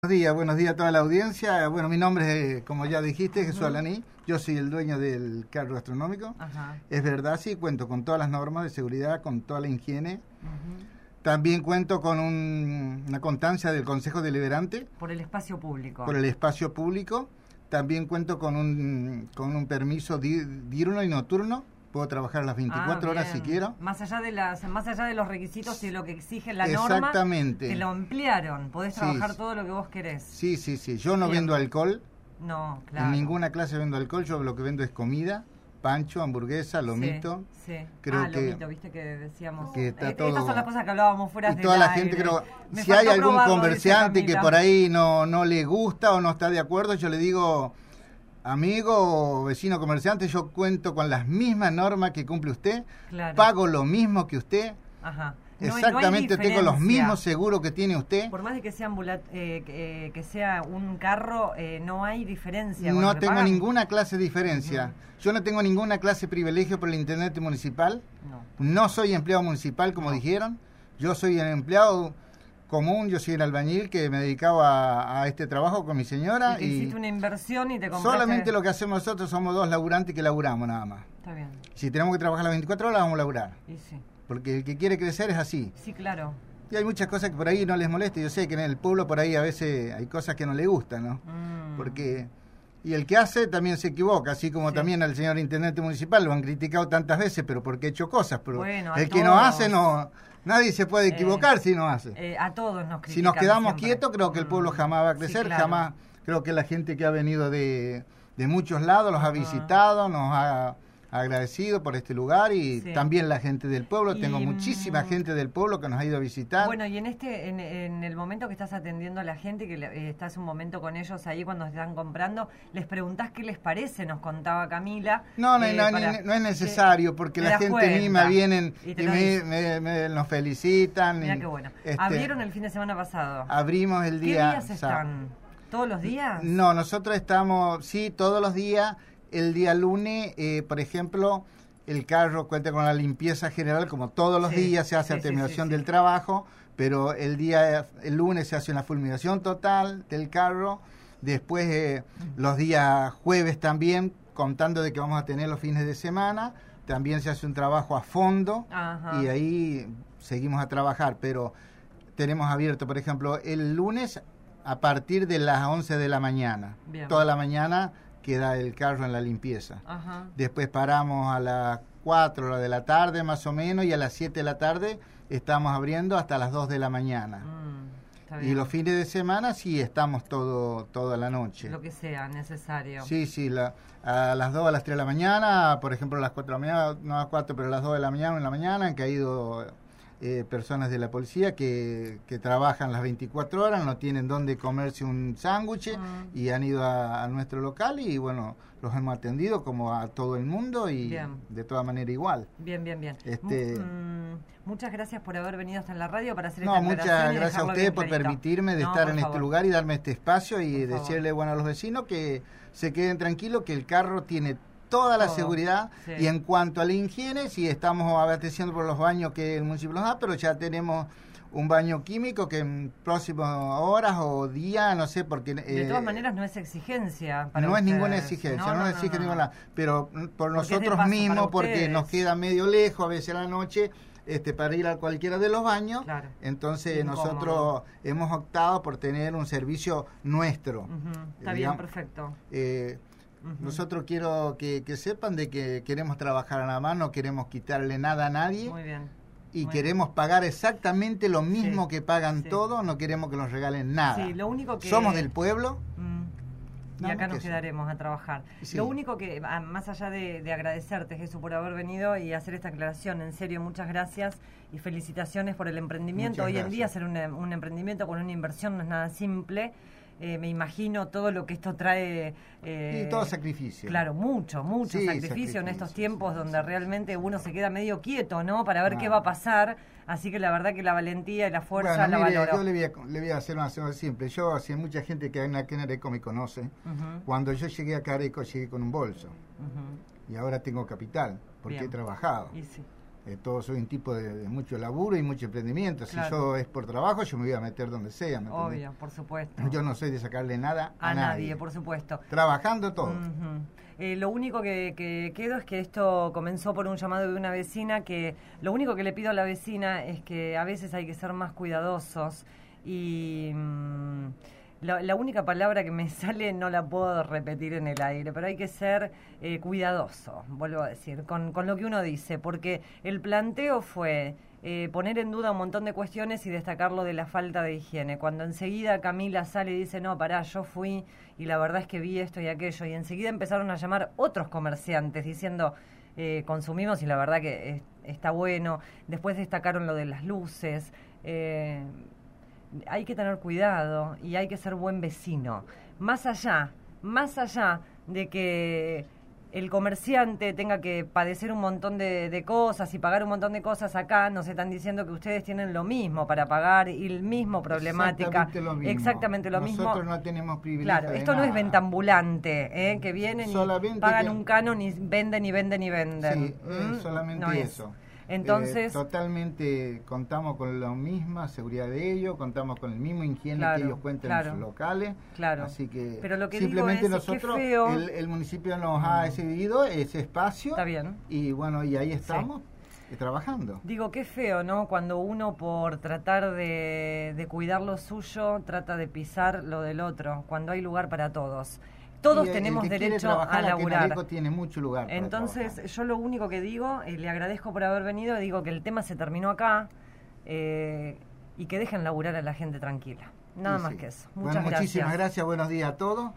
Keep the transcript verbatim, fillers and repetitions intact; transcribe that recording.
Buenos días, buenos días a toda la audiencia. Bueno, mi nombre es, como ya dijiste, Jesús Alaní. Yo soy el dueño del carro gastronómico. Ajá. Es verdad, sí, cuento con todas las normas de seguridad, con toda la higiene. Uh-huh. También cuento con un, una constancia del Consejo Deliberante. Por el espacio público. Por el espacio público. También cuento con un, con un permiso di, diurno y nocturno. Puedo trabajar las veinticuatro ah, horas si quiero. Más allá de las, más allá de los requisitos y de lo que exige la norma, exactamente, te lo ampliaron. Podés trabajar sí, todo lo que vos querés. Sí, sí, sí. Yo no Bien. vendo alcohol. No, claro. En ninguna clase vendo alcohol. Yo lo que vendo es comida, pancho, hamburguesa, lomito. Sí, sí. Creo ah, que, lomito, viste que decíamos. Que está eh, todo, estas son las cosas que hablábamos fuera y de toda la aire. gente, creo, Me si hay algún probarlo, comerciante que Camila. por ahí no, no le gusta o no está de acuerdo, yo le digo, amigo o vecino comerciante, yo cuento con las mismas normas que cumple usted, Claro. pago lo mismo que usted. Ajá. No, Exactamente, no hay tengo los diferencia. mismos seguros que tiene usted. Por más de que sea ambulat eh, que, eh, que sea un carro, eh, no hay diferencia. con No lo que tengo pagan. ninguna clase de diferencia. Uh-huh. Yo no tengo ninguna clase de privilegio por el intendente municipal. No. No soy empleado municipal, como No. dijeron. Yo soy un empleado común, yo soy el albañil que me dedicaba a, a este trabajo con mi señora. Y que y hiciste una inversión y te compraste... solamente lo que hacemos nosotros somos dos laburantes que laburamos nada más. Está bien. Si tenemos que trabajar las veinticuatro horas, vamos a laburar. Y sí. Porque el que quiere crecer es así. Sí, claro. Y hay muchas cosas que por ahí no les molesta. Yo sé que en el pueblo por ahí a veces hay cosas que no le gustan, ¿no? Mm. Porque... Y el que hace también se equivoca, así como Sí. también al señor intendente municipal lo han criticado tantas veces, pero porque ha hecho cosas. Pero Bueno, el a que no todos. hace, no nadie se puede equivocar Eh, si no hace. Eh, a todos nos critican Si nos quedamos siempre. quietos, creo que el pueblo Mm. jamás va a crecer, Sí, claro. jamás. Creo que la gente que ha venido de, de muchos lados los ha Ajá. visitado, nos ha agradecido por este lugar y Sí. también la gente del pueblo. Y, Tengo muchísima mm, gente del pueblo que nos ha ido a visitar. Bueno, y en este, en, en el momento que estás atendiendo a la gente, que le- eh, estás un momento con ellos ahí cuando están comprando, les preguntás qué les parece, nos contaba Camila. No, no, eh, no, para- ni- no es necesario, que porque te la das gente cuenta. misma vienen Y y, te lo me, dicen. me- me- nos felicitan. Mirá y, qué bueno. este, Abrieron el fin de semana pasado. Abrimos el ¿Qué día... días están? ¿Todos los días? No, nosotros estamos, sí, todos los días. El día lunes, eh, por ejemplo, el carro cuenta con la limpieza general, como todos los Sí, días se hace sí, a sí, terminación sí, sí. del trabajo, pero el día, el lunes se hace una fulminación total del carro. Después, eh, los días jueves también, contando de que vamos a tener los fines de semana, también se hace un trabajo a fondo. Ajá. Y ahí seguimos a trabajar, pero tenemos abierto, por ejemplo, el lunes a partir de las once de la mañana. Bien. Toda la mañana queda el carro en la limpieza. Ajá. Después paramos a las cuatro de la tarde más o menos y a las siete de la tarde estamos abriendo hasta las dos de la mañana. Mm, está Y bien. los fines de semana sí estamos todo toda la noche. Lo que sea necesario. Sí, sí, la, a las dos, a las tres de la mañana, por ejemplo, a las cuatro de la mañana, no a las cuatro, pero a las dos de la mañana en la mañana han caído eh, personas de la policía que, que trabajan las veinticuatro horas, no tienen dónde comerse un sándwich Mm. y han ido a, a nuestro local y bueno, los hemos atendido como a todo el mundo y Bien. de toda manera igual. Bien, bien, bien. Este- Mu- mm, muchas gracias por haber venido hasta en la radio para hacer No, esta muchas aclaración y gracias a dejarlo ustedes bien por clarito. permitirme de No, estar por en este favor. lugar y darme este espacio y Por favor. decirle bueno a los vecinos que se queden tranquilos, que el carro tiene toda la Todo, seguridad sí. y en cuanto a la higiene, sí estamos abasteciendo por los baños que el municipio nos da, pero ya tenemos un baño químico que en próximas horas o días, no sé, porque... De eh, todas maneras no es exigencia para no es ustedes. ninguna exigencia, no, no, nos no, exige no, ninguna, no. pero mm, por Porque es de nosotros paso mismos, para porque ustedes. nos queda medio lejos a veces a la noche, este, para ir a cualquiera de los baños, Claro. entonces Incómodo. nosotros hemos optado por tener un servicio nuestro. Ujú, Está Eh, bien, digamos, perfecto. eh, Ujú. Nosotros quiero que, que sepan de que queremos trabajar a la mano, no queremos quitarle nada a nadie Muy bien. y Muy queremos pagar exactamente lo mismo Sí, que pagan sí. todos, no queremos que nos regalen nada. Sí, lo único que... Somos del pueblo. Mm, y Nada acá más nos que eso. quedaremos a trabajar. Sí. Lo único que, ah, más allá de, de agradecerte, Jesús, por haber venido y hacer esta aclaración, en serio, muchas gracias y felicitaciones por el emprendimiento. Muchas Hoy en gracias. día hacer un, un emprendimiento con una inversión no es nada simple. Eh, me imagino todo lo que esto trae... eh, Y todo sacrificio. Claro, mucho, mucho Sí, sacrificio, en sacrificio, estos sí, tiempos sí, donde sí. realmente uno se queda medio quieto, ¿no? Para ver Ah. qué va a pasar. Así que la verdad que la valentía y la fuerza Bueno, la mire, valoro. yo le voy, a, le voy a hacer una cosa simple. Yo, si hay mucha gente que aquí en Areco me conoce, Ujú, cuando yo llegué a Areco llegué con un bolso ujú. y ahora tengo capital porque Bien. he trabajado. Y sí. Eh, todo soy un tipo de, de mucho laburo y mucho emprendimiento. Claro. Si yo es por trabajo, yo me voy a meter donde sea. ¿me entendés? Obvio, por supuesto. Yo no soy de sacarle nada a, A nadie, nadie, por supuesto. Trabajando todo. Uh-huh. Eh, lo único que, que quedo es que esto comenzó por un llamado de una vecina, que lo único que le pido a la vecina es que a veces hay que ser más cuidadosos y mmm, la, la única palabra que me sale no la puedo repetir en el aire, pero hay que ser eh, cuidadoso, vuelvo a decir, con, con lo que uno dice, porque el planteo fue eh, poner en duda un montón de cuestiones y destacar lo de la falta de higiene. Cuando enseguida Camila sale y dice, no, pará, yo fui y la verdad es que vi esto y aquello, y enseguida empezaron a llamar otros comerciantes diciendo, eh, consumimos y la verdad que es, está bueno. Después destacaron lo de las luces. Eh, hay que tener cuidado y hay que ser buen vecino. Más allá, más allá de que el comerciante tenga que padecer un montón de, de cosas y pagar un montón de cosas, acá nos están diciendo que ustedes tienen lo mismo para pagar y el mismo problemática. Exactamente lo mismo. Exactamente lo Nosotros mismo. Nosotros no tenemos privilegio. Claro, de esto nada. no es venta ambulante, ¿eh? Que vienen solamente y pagan que... un canon y venden y venden y venden. Sí, ¿Mm? es solamente no eso. Es. Entonces, eh, totalmente contamos con la misma seguridad de ellos, contamos con el mismo higiene claro, que ellos cuentan claro, en sus locales, claro. Así que, pero lo que simplemente digo es, nosotros, qué feo. El, el municipio nos ha cedido ese espacio. Está bien. Y bueno, y ahí estamos. Sí. Trabajando. Digo, qué feo, ¿no? Cuando uno por tratar de, de cuidar lo suyo trata de pisar lo del otro, cuando hay lugar para todos. Todos el, tenemos el derecho a laburar. Tiene mucho lugar. Entonces, yo lo único que digo, eh, le agradezco por haber venido, digo que el tema se terminó acá eh, y que dejen laburar a la gente tranquila. Nada sí, más sí. que eso. Muchas bueno, gracias. Muchísimas gracias. gracias, buenos días a todos.